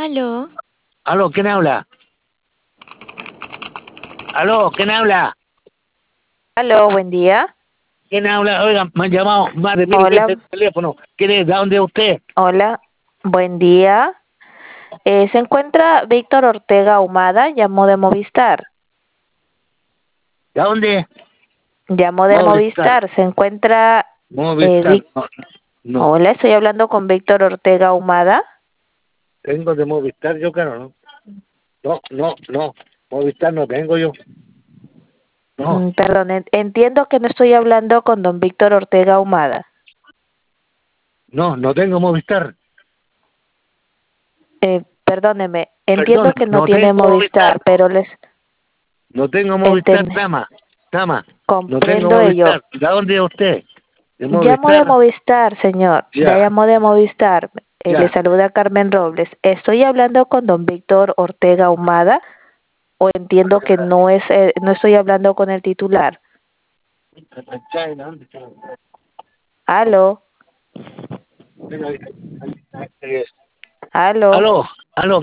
Aló, Aló, ¿quién habla? Aló, ¿quién habla? Aló, buen día. ¿Quién habla? Oiga, me han llamado más de 1000 veces Hola, el teléfono. ¿Quién es? ¿De dónde es usted? hola, buen día. Se encuentra Víctor Ortega Humada, llamó de Movistar. ¿De dónde? Llamó de Movistar. Movistar, se encuentra Movistar. Vic. No, no. Hola, estoy hablando con Víctor Ortega Humada. Tengo de Movistar yo, claro, ¿no? No, no, no. Movistar no tengo yo. No, Perdón, entiendo que no estoy hablando con don Víctor Ortega Humada. no, no tengo Movistar. Perdóneme, Perdón, entiendo que no no tiene tengo Movistar. Movistar, pero les No tengo Movistar, enten- dama. Dama, no tengo comprendo ello. Movistar. ¿De dónde es usted? ¿De Llamo de Movistar? Movistar, señor. Ya Ya, llamó de Movistar. Le ya. saluda Carmen Robles. Estoy hablando con don Víctor Ortega Humada, o entiendo que no estoy hablando con el titular. Aló, aló. Aló, aló,